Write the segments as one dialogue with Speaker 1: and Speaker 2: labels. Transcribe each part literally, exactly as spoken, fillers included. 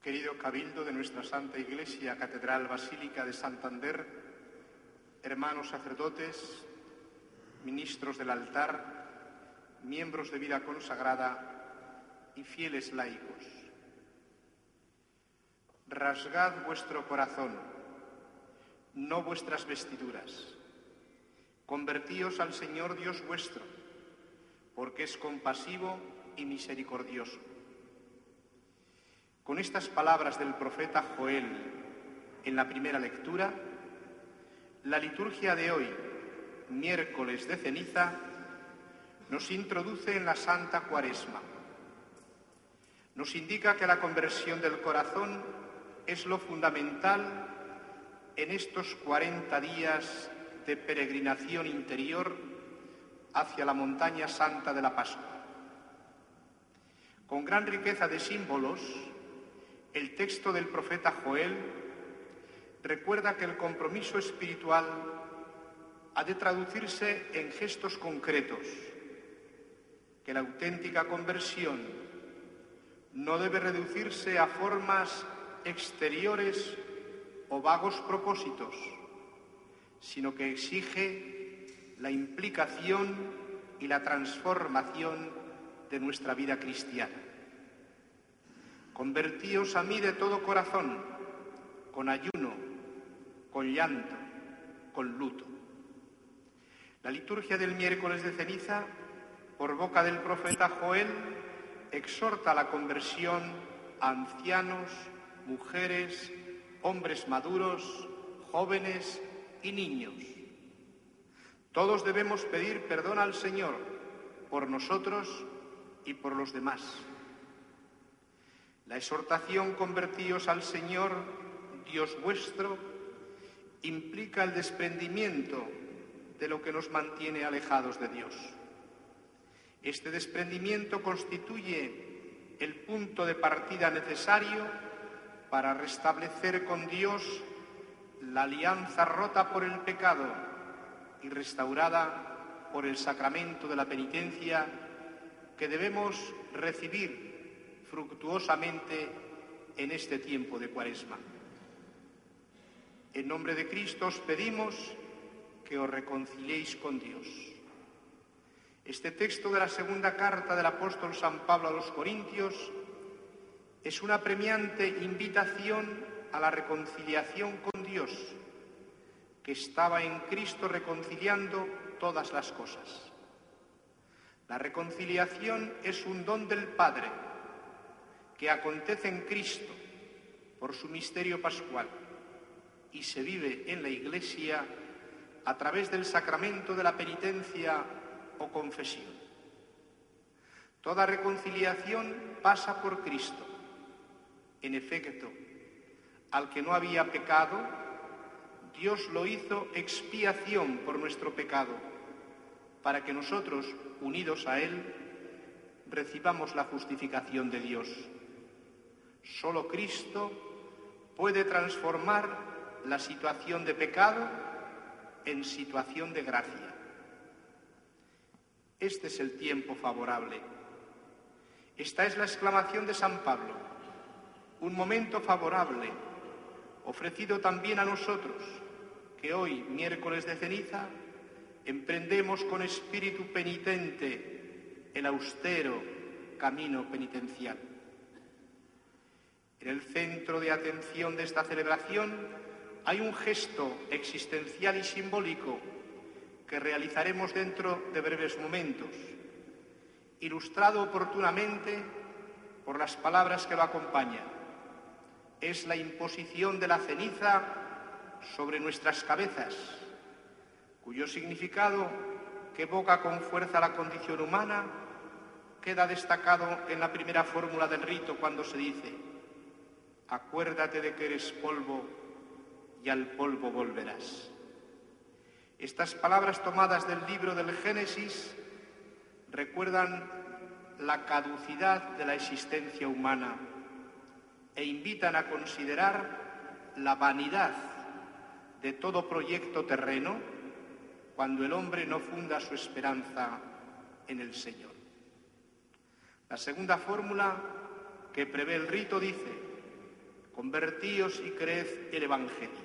Speaker 1: Querido Cabildo de nuestra Santa Iglesia, Catedral Basílica de Santander, hermanos sacerdotes, ministros del altar, miembros de vida consagrada y fieles laicos. Rasgad vuestro corazón, no vuestras vestiduras. Convertíos al Señor Dios vuestro, porque es compasivo y misericordioso. Con estas palabras del profeta Joel en la primera lectura, la liturgia de hoy, miércoles de ceniza, nos introduce en la Santa Cuaresma. Nos indica que la conversión del corazón es lo fundamental en estos cuarenta días de peregrinación interior hacia la montaña santa de la Pascua. Con gran riqueza de símbolos, el texto del profeta Joel recuerda que el compromiso espiritual ha de traducirse en gestos concretos, que la auténtica conversión no debe reducirse a formas exteriores o vagos propósitos, sino que exige la implicación y la transformación de nuestra vida cristiana. Convertíos a mí de todo corazón, con ayuno, con llanto, con luto. La liturgia del miércoles de ceniza, por boca del profeta Joel, exhorta a la conversión a ancianos, mujeres, hombres maduros, jóvenes y niños. Todos debemos pedir perdón al Señor por nosotros y por los demás. La exhortación «Convertíos al Señor, Dios vuestro», implica el desprendimiento de lo que nos mantiene alejados de Dios. Este desprendimiento constituye el punto de partida necesario para restablecer con Dios la alianza rota por el pecado y restaurada por el sacramento de la penitencia que debemos recibir fructuosamente en este tiempo de Cuaresma. En nombre de Cristo os pedimos que os reconciliéis con Dios. Este texto de la segunda carta del apóstol San Pablo a los Corintios es una apremiante invitación a la reconciliación con Dios, que estaba en Cristo reconciliando todas las cosas. La reconciliación es un don del Padre, que acontece en Cristo por su misterio pascual y se vive en la Iglesia a través del sacramento de la penitencia o confesión. Toda reconciliación pasa por Cristo. En efecto, al que no había pecado, Dios lo hizo expiación por nuestro pecado, para que nosotros, unidos a Él, recibamos la justificación de Dios. Solo Cristo puede transformar la situación de pecado en situación de gracia. Este es el tiempo favorable. Esta es la exclamación de San Pablo, un momento favorable, ofrecido también a nosotros, que hoy, miércoles de ceniza, emprendemos con espíritu penitente el austero camino penitencial. En el centro de atención de esta celebración hay un gesto existencial y simbólico que realizaremos dentro de breves momentos, ilustrado oportunamente por las palabras que lo acompañan. Es la imposición de la ceniza sobre nuestras cabezas, cuyo significado, que evoca con fuerza la condición humana, queda destacado en la primera fórmula del rito cuando se dice: acuérdate de que eres polvo y al polvo volverás. Estas palabras tomadas del libro del Génesis recuerdan la caducidad de la existencia humana e invitan a considerar la vanidad de todo proyecto terreno cuando el hombre no funda su esperanza en el Señor. La segunda fórmula que prevé el rito dice: convertíos y creed el Evangelio.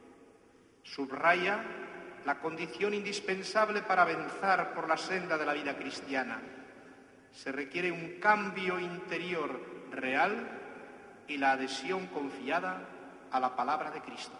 Speaker 1: Subraya la condición indispensable para avanzar por la senda de la vida cristiana. Se requiere un cambio interior real y la adhesión confiada a la palabra de Cristo.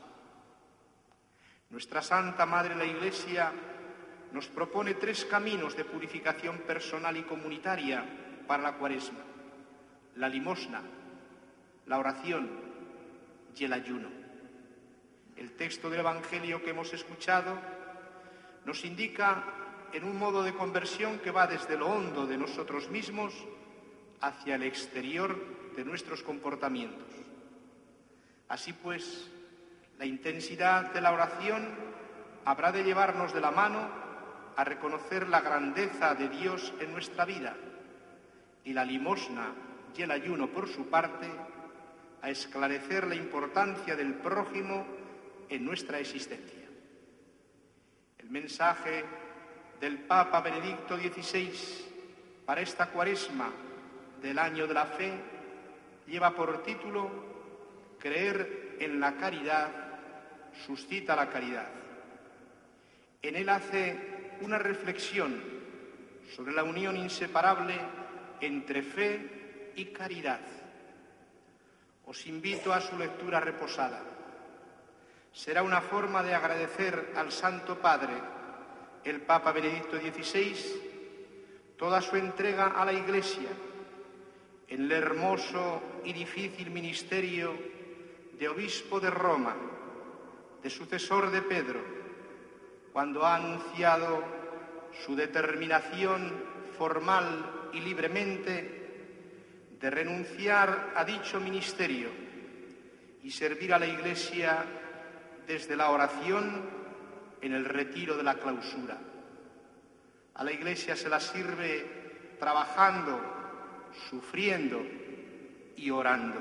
Speaker 1: Nuestra Santa Madre la Iglesia nos propone tres caminos de purificación personal y comunitaria para la Cuaresma: la limosna, la oración y el ayuno. El texto del Evangelio que hemos escuchado nos indica en un modo de conversión que va desde lo hondo de nosotros mismos hacia el exterior de nuestros comportamientos. Así pues, la intensidad de la oración habrá de llevarnos de la mano a reconocer la grandeza de Dios en nuestra vida, y la limosna y el ayuno, por su parte, a esclarecer la importancia del prójimo en nuestra existencia. El mensaje del Papa Benedicto dieciséis para esta Cuaresma del año de la fe lleva por título «Creer en la caridad suscita la caridad». En él hace una reflexión sobre la unión inseparable entre fe y caridad. Os invito a su lectura reposada. Será una forma de agradecer al Santo Padre, el Papa Benedicto dieciséis, toda su entrega a la Iglesia en el hermoso y difícil ministerio de obispo de Roma, de sucesor de Pedro, cuando ha anunciado su determinación formal y libremente de renunciar a dicho ministerio y servir a la Iglesia desde la oración en el retiro de la clausura. A la Iglesia se la sirve trabajando, sufriendo y orando.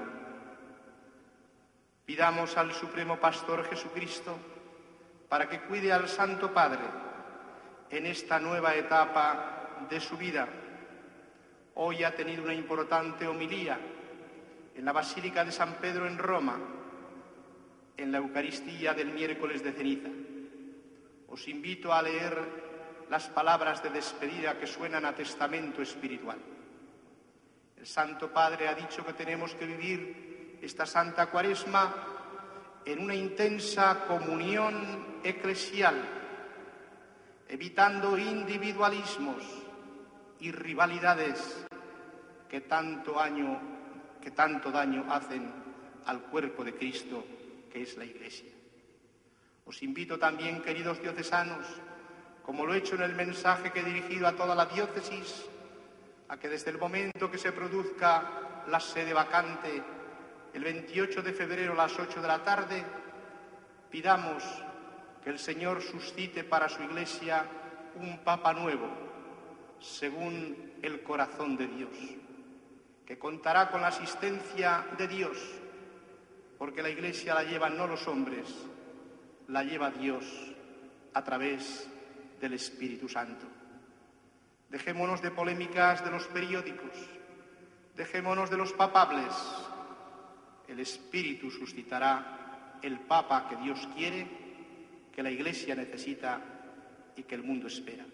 Speaker 1: Pidamos al Supremo Pastor Jesucristo para que cuide al Santo Padre en esta nueva etapa de su vida. Hoy ha tenido una importante homilía en la Basílica de San Pedro en Roma, en la Eucaristía del miércoles de ceniza. Os invito a leer las palabras de despedida que suenan a testamento espiritual. El Santo Padre ha dicho que tenemos que vivir esta Santa Cuaresma en una intensa comunión eclesial, evitando individualismos y rivalidades que tanto, año, que tanto daño hacen al cuerpo de Cristo, que es la Iglesia. Os invito también, queridos diocesanos, como lo he hecho en el mensaje que he dirigido a toda la diócesis, a que desde el momento que se produzca la sede vacante, el veintiocho de febrero a las ocho de la tarde, pidamos que el Señor suscite para su Iglesia un Papa nuevo, según el corazón de Dios, que contará con la asistencia de Dios, porque la Iglesia la llevan no los hombres, la lleva Dios a través del Espíritu Santo. Dejémonos de polémicas de los periódicos, dejémonos de los papables. El Espíritu suscitará el Papa que Dios quiere, que la Iglesia necesita y que el mundo espera.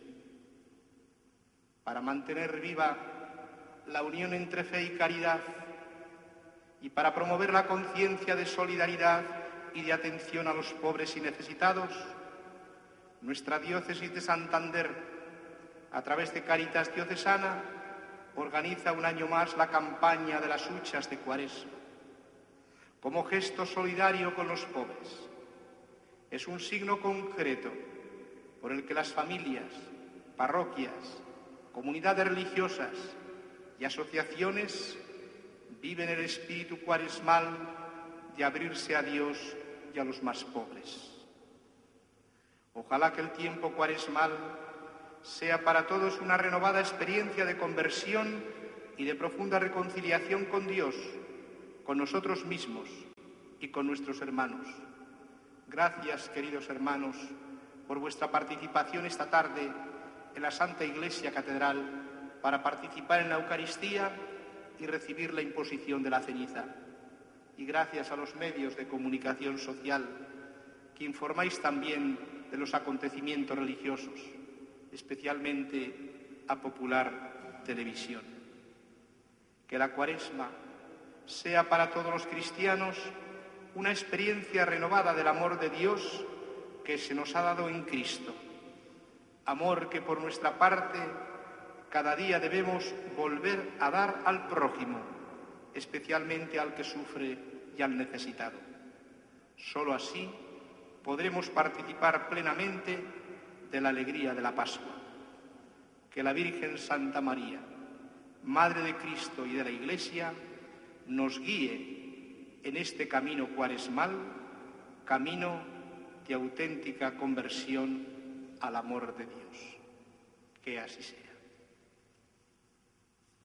Speaker 1: Para mantener viva la unión entre fe y caridad y para promover la conciencia de solidaridad y de atención a los pobres y necesitados, nuestra diócesis de Santander, a través de Caritas Diocesana, organiza un año más la campaña de las huchas de Cuaresma, como gesto solidario con los pobres. Es un signo concreto por el que las familias, parroquias, comunidades religiosas y asociaciones viven el espíritu cuaresmal de abrirse a Dios y a los más pobres. Ojalá que el tiempo cuaresmal sea para todos una renovada experiencia de conversión y de profunda reconciliación con Dios, con nosotros mismos y con nuestros hermanos. Gracias, queridos hermanos, por vuestra participación esta tarde en la Santa Iglesia Catedral para participar en la Eucaristía y recibir la imposición de la ceniza. y gracias a los medios de comunicación social que informáis también de los acontecimientos religiosos, especialmente a Popular Televisión. Que la Cuaresma sea para todos los cristianos una experiencia renovada del amor de Dios que se nos ha dado en Cristo. Amor que por nuestra parte cada día debemos volver a dar al prójimo, especialmente al que sufre y al necesitado. Solo así podremos participar plenamente de la alegría de la Pascua. Que la Virgen Santa María, Madre de Cristo y de la Iglesia, nos guíe en este camino cuaresmal, camino de auténtica conversión al amor de Dios. Que así sea.